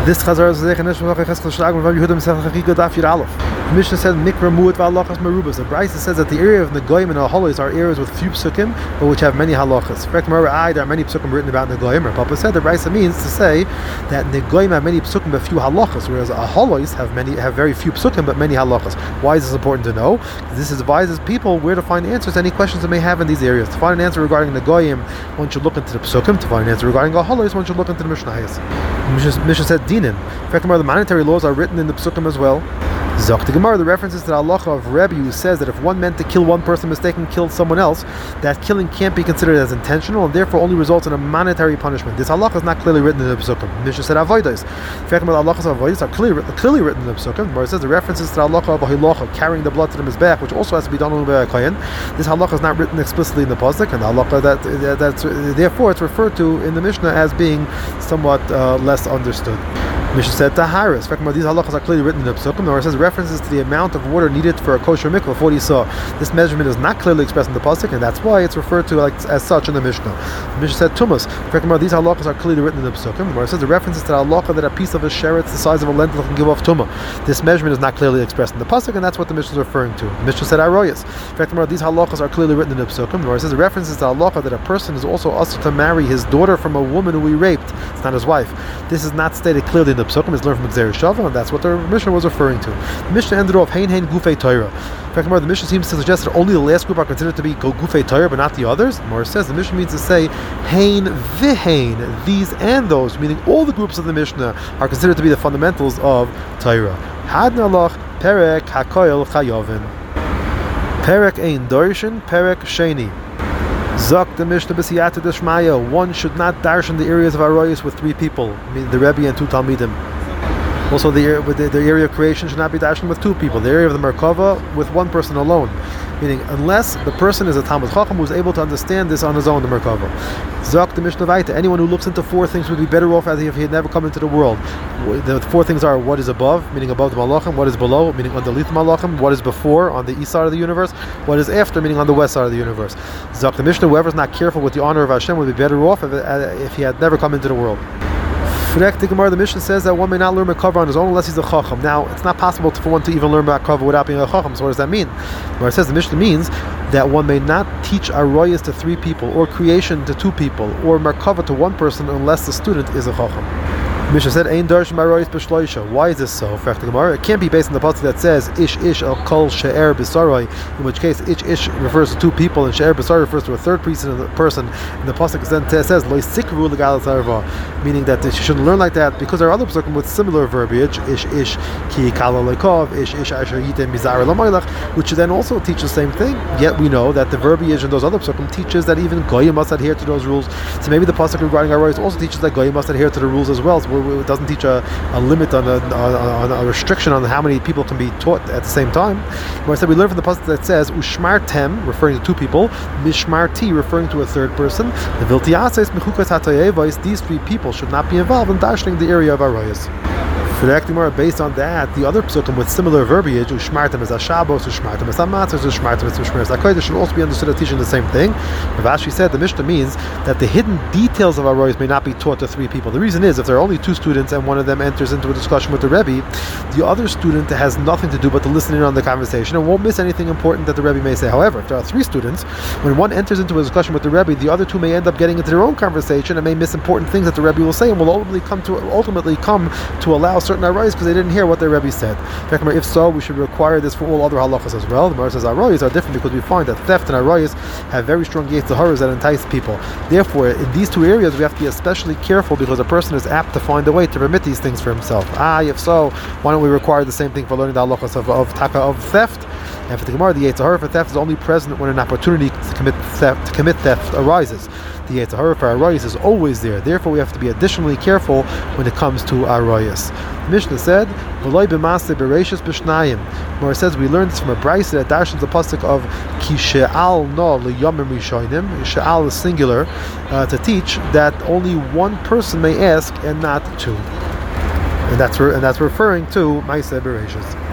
This Chazar is the Mishnah said Mikra Mu'at V'Halachas Merubas. The Brisa says that the area of Negoyim and Aholos are areas with few psukim, but which have many halachas. In fact, there are many psukim written about Negoyim. Papa said the Brisa means to say that Negoyim have many psukim but few halachas, whereas Aholos have very few psukim but many halachas. Why is this important to know? This advises people where to find answers to any questions they may have in these areas. To find an answer regarding Negoyim, one should look into the psukim. To find an answer regarding Aholos, one should look into the Mishnayos. Mishnah said Dinim. In fact, the monetary laws are written in the psukim as well. Zok the Gemara, the references to the halacha of Rebbe, who says that if one meant to kill one person mistakenly killed someone else, that killing can't be considered as intentional and therefore only results in a monetary punishment. This halacha is not clearly written in the Psukim. Mishnah said Avodas. In fact, the halachas of Avodas are clearly written in the Psukim. Where it says the references to the halacha of Ahilacha, carrying the blood to the mizbech, which also has to be done only by a kohen. This halacha is not written explicitly in the pasuk, and the halacha that's therefore it's referred to in the Mishnah as being somewhat less understood. Mishnah said Taharis. In fact, these halachas are clearly written in the Psukim, or it says references to the amount of water needed for a kosher mikvah of what he saw. This measurement is not clearly expressed in the pasuk, and that's why it's referred to as such in the Mishnah. The Mishnah said Tumas. In fact, these halachas are clearly written in the Psukim, where it says the references to the halacha that a piece of a sheretz the size of a lentil can give off tumah. This measurement is not clearly expressed in the pasuk, and that's what the Mishnah is referring to. The Mishnah said Aroyas. In fact, these halachas are clearly written in the Psukim, where it says the references to the halacha that a person is also asked to marry his daughter from a woman who he raped. It's not his wife. This is not stated clearly in the Psukim. It's learned from Xer Shava, and that's what the Mishnah was referring to. The Mishnah ended off Hein Gufei Torah. In fact, the Mishnah seems to suggest that only the last group are considered to be Gufei Torah, but not the others. The Gemara says the Mishnah means to say Hein V'Hein, these and those, meaning all the groups of the Mishnah are considered to be the fundamentals of Torah. Had Nalach Perek Hakoil Chayovin. Perek Ein Dorshin, Perek Sheni. Zok the Mishnah B'Siyata D'Shmaya. One should not darshan the areas of Aroyos with three people, meaning the Rebbe and two Talmidim. Also, the area of creation should not be darshan with two people. The area of the Merkava with one person alone, meaning unless the person is a Talmud Chacham who is able to understand this on his own, the Merkava. Zok the Mishnah Vaita. Anyone who looks into four things would be better off as if he had never come into the world. The four things are what is above, meaning above the Malachim, what is below, meaning underneath the Malachim, what is before, on the east side of the universe, what is after, meaning on the west side of the universe. Zok the Mishnah, whoever is not careful with the honor of Hashem would be better off if he had never come into the world. The Mishnah says that one may not learn Merkava on his own unless he's a Chacham. Now, it's not possible for one to even learn Merkava without being a Chacham. So what does that mean? Where it says the Mishnah means that one may not teach Aroyas to three people, or creation to two people, or Merkava to one person unless the student is a Chacham. Mishnah said, "Ein darshan b'Aroyos b'shloisha." Why is this so? In fact, the Gemara, it can't be based on the pasuk that says "Ish Ish al Kol She'er B'Saroi," in which case "Ish Ish" refers to two people and "She'er B'Saroi" refers to a third person. And the pasuk then says "Lo Sikru L'Gal Sarva," meaning that you shouldn't learn like that because there are other pasukim with similar verbiage, "Ish Ish Ki Kala Lekov," "Ish Ish Asher Yitem Mizar L'Moilach," which then also teach the same thing. Yet we know that the verbiage in those other pasukim teaches that even goyim must adhere to those rules. So maybe the pasuk regarding Aroyos also teaches that goyim must adhere to the rules as well. So it doesn't teach a limit on a restriction on how many people can be taught at the same time. Where I said we learn from the pasuk that says Ushmartem, referring to two people, Mishmarti, referring to a third person. The Viltiases Mechukas Hatayevois, these three people should not be involved in darshaning the area of Aroyos. For the Gemara, based on that, the other psukim with similar verbiage, Ushmartem as Ashabos, Ushmartem as Amatzos, Ushmartem as Ushmer as should also be understood as teaching the same thing. Rav Ashi said the Mishnah means that the hidden details of Aroyos may not be taught to three people. The reason is if there are only two students and one of them enters into a discussion with the Rebbe, the other student has nothing to do but to listen in on the conversation and won't miss anything important that the Rebbe may say. However, if there are three students, when one enters into a discussion with the Rebbe, the other two may end up getting into their own conversation and may miss important things that the Rebbe will say and will ultimately come to allow certain Aroyos because they didn't hear what their Rebbe said. If so, we should require this for all other halachas as well. The Gemara says Aroyos are different because we find that theft and Aroyos have very strong yetzer that entice people. Therefore, in these two areas, we have to be especially careful because a person is apt to find a way to permit these things for himself. If so, why don't we require the same thing for learning the halachas of theft? And for the Gemara, the yetzer for theft is only present when an opportunity to commit theft arises. The yetzer for Aroyos is always there. Therefore, we have to be additionally careful when it comes to Aroyos. The Mishnah said, "V'loy b'maseh bereishis b'shnayim." Where it says we learned this from a brayso that darshans the pasuk of Ki she'al no liyomim rishonim. She'al is singular to teach that only one person may ask and not two, and that's referring to Maaseh Bereishis.